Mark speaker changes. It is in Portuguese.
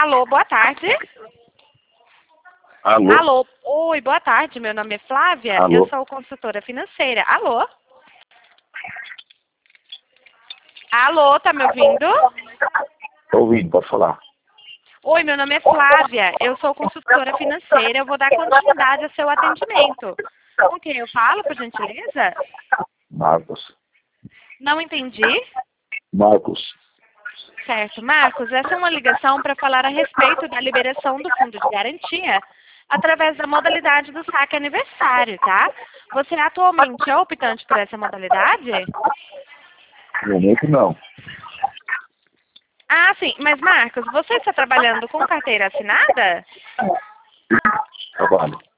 Speaker 1: Alô, boa tarde.
Speaker 2: Alô?
Speaker 1: Alô, oi, boa tarde. Meu nome é Flávia,
Speaker 2: Alô?
Speaker 1: eu sou consultora financeira. Alô? Alô, tá me ouvindo?
Speaker 2: Tô ouvindo, pode falar.
Speaker 1: Oi, meu nome é Flávia, eu sou consultora financeira, eu vou dar continuidade ao seu atendimento. Com quem eu falo, por gentileza?
Speaker 2: Marcos.
Speaker 1: Não entendi.
Speaker 2: Marcos.
Speaker 1: Certo, Marcos, essa é uma ligação para falar a respeito da liberação do fundo de garantia através da modalidade do saque aniversário, tá? Você atualmente é optante por essa modalidade?
Speaker 2: No momento não.
Speaker 1: Ah, sim, mas Marcos, você está trabalhando com carteira assinada?
Speaker 2: Trabalho.